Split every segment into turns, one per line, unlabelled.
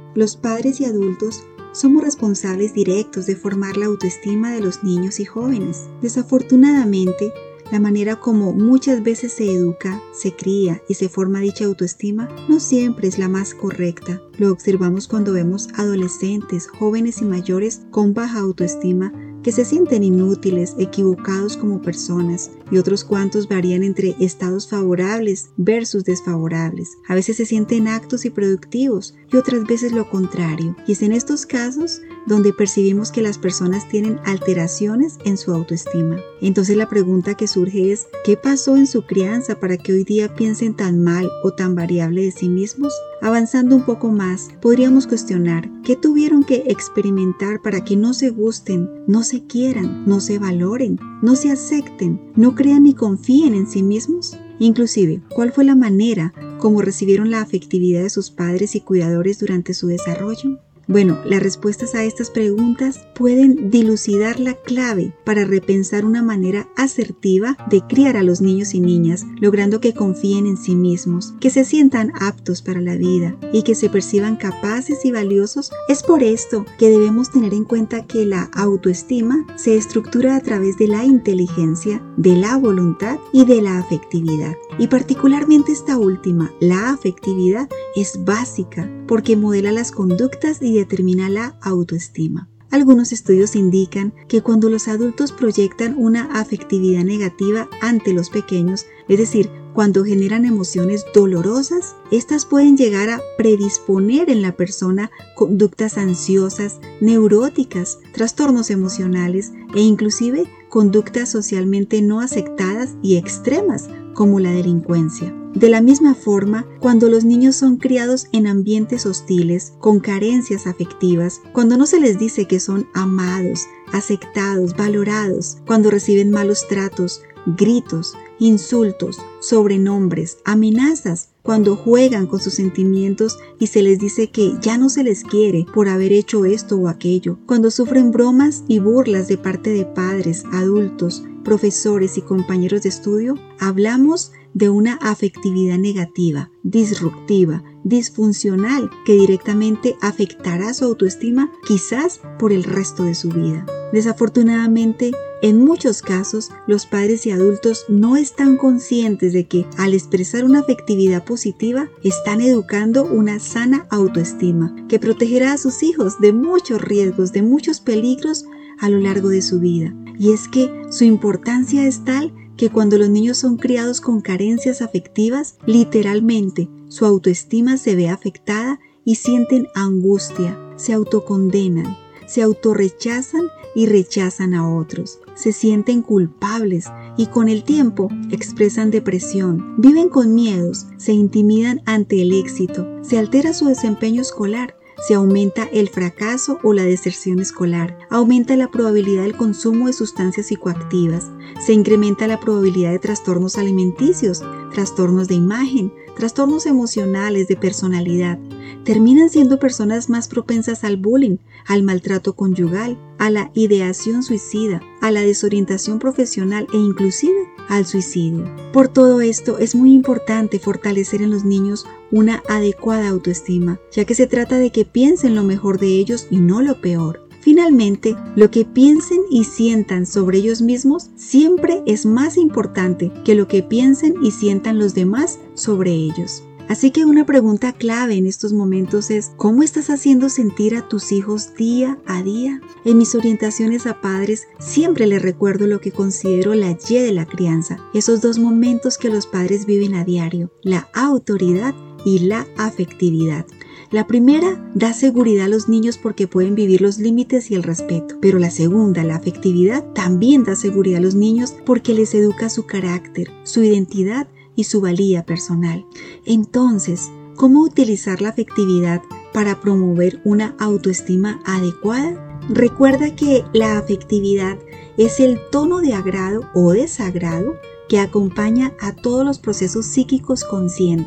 Los padres y adultos somos responsables directos de formar la autoestima de los niños y jóvenes. Desafortunadamente, la manera como muchas veces se educa, se cría y se forma dicha autoestima no siempre es la más correcta. Lo observamos cuando vemos adolescentes, jóvenes y mayores con baja autoestima que se sienten inútiles, equivocados como personas, y otros cuantos varían entre estados favorables versus desfavorables. A veces se sienten actos y productivos y otras veces lo contrario. Y es en estos casos donde percibimos que las personas tienen alteraciones en su autoestima. Entonces la pregunta que surge es, ¿qué pasó en su crianza para que hoy día piensen tan mal o tan variable de sí mismos? Avanzando un poco más, podríamos cuestionar qué tuvieron que experimentar para que no se gusten, no se quieran, no se valoren, no se acepten, no crean ni confíen en sí mismos. Inclusive, ¿cuál fue la manera como recibieron la afectividad de sus padres y cuidadores durante su desarrollo? Bueno, las respuestas a estas preguntas pueden dilucidar la clave para repensar una manera asertiva de criar a los niños y niñas, logrando que confíen en sí mismos, que se sientan aptos para la vida y que se perciban capaces y valiosos. Es por esto que debemos tener en cuenta que la autoestima se estructura a través de la inteligencia, de la voluntad y de la afectividad. Y particularmente esta última, la afectividad, es básica porque modela las conductas y determina la autoestima. Algunos estudios indican que cuando los adultos proyectan una afectividad negativa ante los pequeños, es decir, cuando generan emociones dolorosas, estas pueden llegar a predisponer en la persona conductas ansiosas, neuróticas, trastornos emocionales e inclusive conductas socialmente no aceptadas y extremas, como la delincuencia. De la misma forma, cuando los niños son criados en ambientes hostiles, con carencias afectivas, cuando no se les dice que son amados, aceptados, valorados, cuando reciben malos tratos, gritos, insultos, sobrenombres, amenazas, cuando juegan con sus sentimientos y se les dice que ya no se les quiere por haber hecho esto o aquello, cuando sufren bromas y burlas de parte de padres, adultos, profesores y compañeros de estudio, hablamos de una afectividad negativa, disruptiva, disfuncional, que directamente afectará su autoestima quizás por el resto de su vida. Desafortunadamente, en muchos casos, los padres y adultos no están conscientes de que al expresar una afectividad positiva, están educando una sana autoestima que protegerá a sus hijos de muchos riesgos, de muchos peligros a lo largo de su vida. Y es que su importancia es tal que cuando los niños son criados con carencias afectivas, literalmente su autoestima se ve afectada y sienten angustia, se autocondenan, se autorrechazan y rechazan a otros, se sienten culpables y con el tiempo expresan depresión, viven con miedos, se intimidan ante el éxito, se altera su desempeño escolar, se aumenta el fracaso o la deserción escolar, aumenta la probabilidad del consumo de sustancias psicoactivas, se incrementa la probabilidad de trastornos alimenticios, trastornos de imagen, trastornos emocionales de personalidad. Terminan siendo personas más propensas al bullying, al maltrato conyugal, a la ideación suicida, a la desorientación profesional e inclusive al suicidio. Por todo esto es muy importante fortalecer en los niños una adecuada autoestima, ya que se trata de que piensen lo mejor de ellos y no lo peor. Finalmente, lo que piensen y sientan sobre ellos mismos siempre es más importante que lo que piensen y sientan los demás sobre ellos. Así que una pregunta clave en estos momentos es, ¿cómo estás haciendo sentir a tus hijos día a día? En mis orientaciones a padres siempre les recuerdo lo que considero la Y de la crianza, esos dos momentos que los padres viven a diario, la autoridad y la afectividad. La primera da seguridad a los niños porque pueden vivir los límites y el respeto, pero la segunda, la afectividad, también da seguridad a los niños porque les educa su carácter, su identidad y su valía personal. Entonces, ¿cómo utilizar la afectividad para promover una autoestima adecuada? Recuerda que la afectividad es el tono de agrado o desagrado que acompaña a todos los procesos psíquicos conscientes,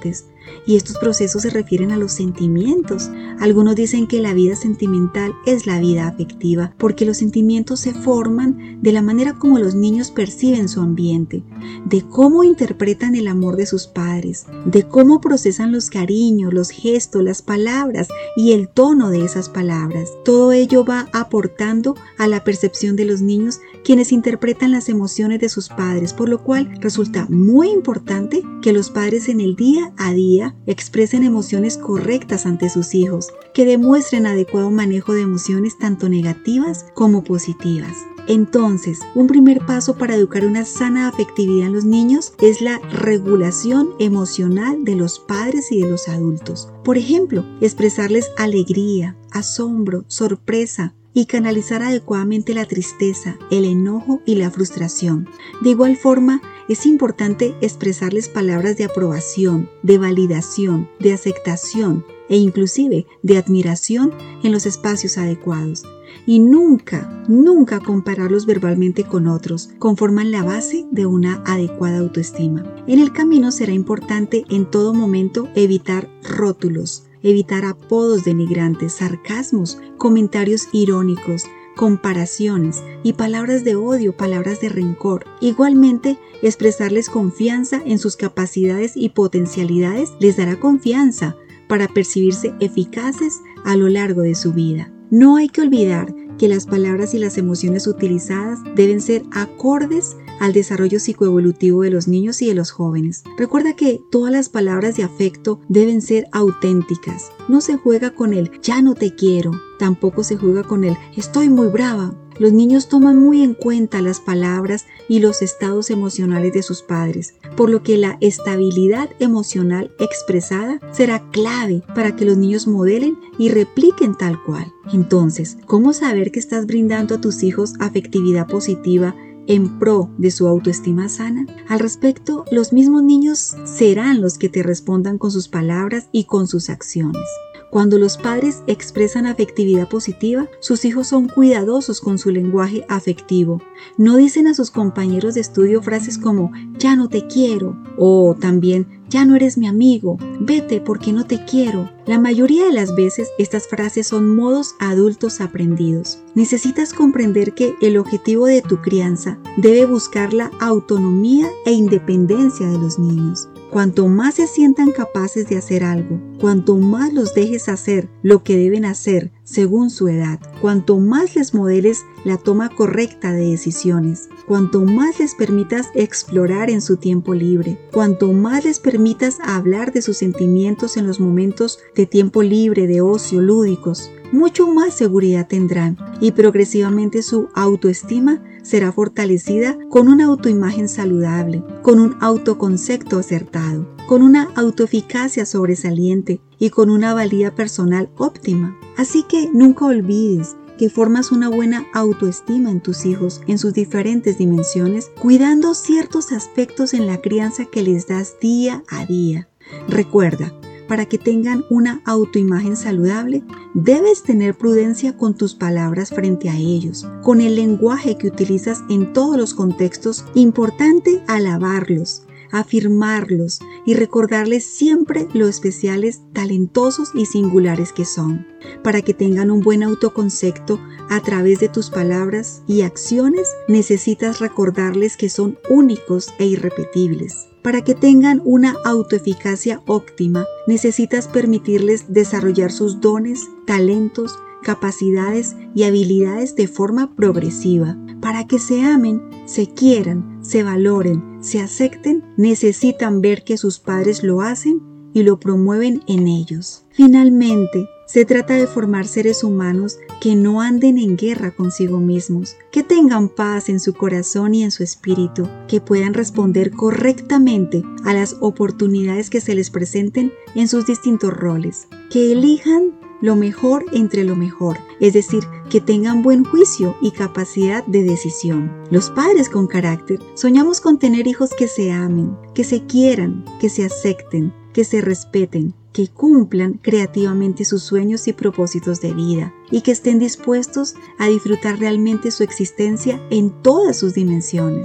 Y estos procesos se refieren a los sentimientos. Algunos dicen que la vida sentimental es la vida afectiva, porque los sentimientos se forman de la manera como los niños perciben su ambiente, de cómo interpretan el amor de sus padres, de cómo procesan los cariños, los gestos, las palabras y el tono de esas palabras. Todo ello va aportando a la percepción de los niños, quienes interpretan las emociones de sus padres, por lo cual resulta muy importante que los padres en el día a día expresen emociones correctas ante sus hijos, que demuestren adecuado manejo de emociones tanto negativas como positivas. Entonces, un primer paso para educar una sana afectividad en los niños es la regulación emocional de los padres y de los adultos. Por ejemplo, expresarles alegría, asombro, sorpresa, y canalizar adecuadamente la tristeza, el enojo y la frustración. De igual forma, es importante expresarles palabras de aprobación, de validación, de aceptación e inclusive de admiración en los espacios adecuados. Y nunca compararlos verbalmente con otros, conforman la base de una adecuada autoestima. En el camino será importante en todo momento evitar rótulos, evitar apodos denigrantes, sarcasmos, comentarios irónicos, comparaciones y palabras de odio, palabras de rencor. Igualmente, expresarles confianza en sus capacidades y potencialidades les dará confianza para percibirse eficaces a lo largo de su vida. No hay que olvidar que las palabras y las emociones utilizadas deben ser acordes al desarrollo psicoevolutivo de los niños y de los jóvenes. Recuerda que todas las palabras de afecto deben ser auténticas. No se juega con el ya no te quiero, tampoco se juega con el estoy muy brava. Los niños toman muy en cuenta las palabras y los estados emocionales de sus padres, por lo que la estabilidad emocional expresada será clave para que los niños modelen y repliquen tal cual. Entonces, ¿cómo saber que estás brindando a tus hijos afectividad positiva en pro de su autoestima sana? Al respecto, los mismos niños serán los que te respondan con sus palabras y con sus acciones. Cuando los padres expresan afectividad positiva, sus hijos son cuidadosos con su lenguaje afectivo. No dicen a sus compañeros de estudio frases como ya no te quiero o también ya no eres mi amigo, vete porque no te quiero. La mayoría de las veces estas frases son modos adultos aprendidos. Necesitas comprender que el objetivo de tu crianza debe buscar la autonomía e independencia de los niños. Cuanto más se sientan capaces de hacer algo, cuanto más los dejes hacer lo que deben hacer según su edad, cuanto más les modeles la toma correcta de decisiones, cuanto más les permitas explorar en su tiempo libre, cuanto más les permitas hablar de sus sentimientos en los momentos de tiempo libre, de ocio, lúdicos, mucho más seguridad tendrán y progresivamente su autoestima será fortalecida con una autoimagen saludable, con un autoconcepto acertado, con una autoeficacia sobresaliente y con una valía personal óptima. Así que nunca olvides que formas una buena autoestima en tus hijos en sus diferentes dimensiones, cuidando ciertos aspectos en la crianza que les das día a día. Recuerda, para que tengan una autoimagen saludable, debes tener prudencia con tus palabras frente a ellos, con el lenguaje que utilizas en todos los contextos. Importante alabarlos, afirmarlos y recordarles siempre lo especiales, talentosos y singulares que son. Para que tengan un buen autoconcepto a través de tus palabras y acciones, necesitas recordarles que son únicos e irrepetibles. Para que tengan una autoeficacia óptima, necesitas permitirles desarrollar sus dones, talentos, capacidades y habilidades de forma progresiva. Para que se amen, se quieran, se valoren, se acepten, necesitan ver que sus padres lo hacen y lo promueven en ellos. Finalmente, se trata de formar seres humanos que no anden en guerra consigo mismos, que tengan paz en su corazón y en su espíritu, que puedan responder correctamente a las oportunidades que se les presenten en sus distintos roles, que elijan lo mejor entre lo mejor, es decir, que tengan buen juicio y capacidad de decisión. Los padres con carácter soñamos con tener hijos que se amen, que se quieran, que se acepten, que se respeten, que cumplan creativamente sus sueños y propósitos de vida y que estén dispuestos a disfrutar realmente su existencia en todas sus dimensiones.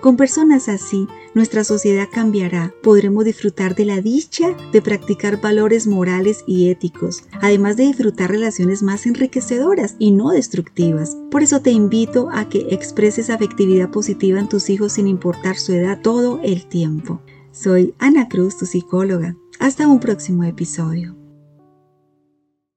Con personas así, nuestra sociedad cambiará. Podremos disfrutar de la dicha de practicar valores morales y éticos, además de disfrutar relaciones más enriquecedoras y no destructivas. Por eso te invito a que expreses afectividad positiva en tus hijos sin importar su edad todo el tiempo. Soy Ana Cruz, tu psicóloga. Hasta un próximo episodio.